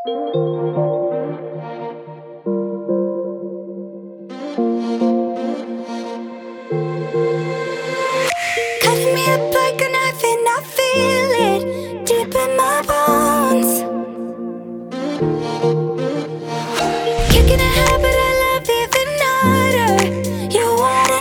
Cutting me up like a knife and I feel it deep in my bones. Kicking a habit I love even harder. You wanna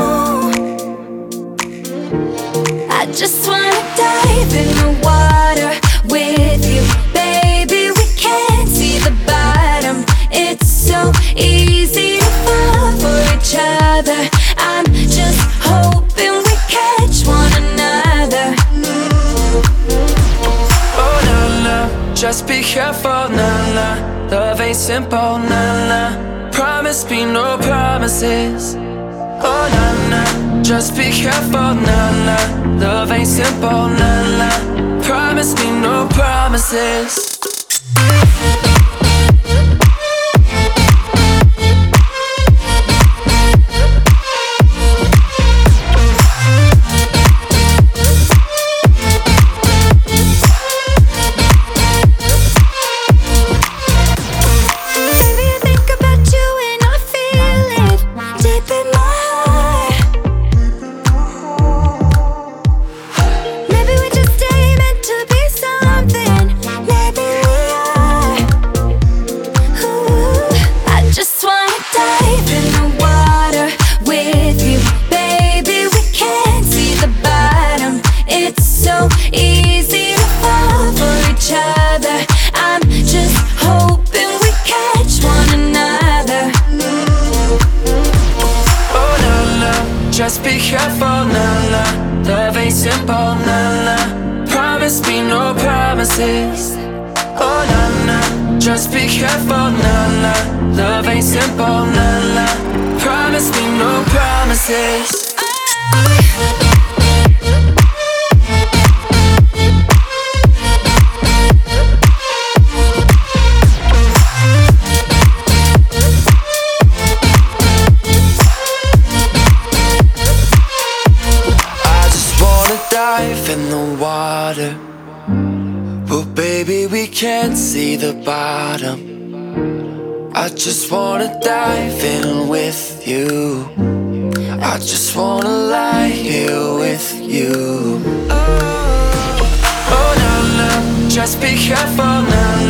know? I just wanna dive in the water with you, baby. We can't see the bottom. It's so easy to fall for each other. I'm just hoping we catch one another. Oh na na, just be careful, na na. Love ain't simple, na na. Promise me no promises. Oh na na, just be careful, na na. Love ain't simple, na na. Promise me no promises. Just be careful, na na. Love ain't simple, na na. Promise me no promises. Oh na na. Just be careful, na na. Love ain't simple, na na. Promise me no promises. Dive in the water, but baby we can't see the bottom. I just wanna dive in with you. I just wanna lie here with you. Oh, oh na na, just be careful, na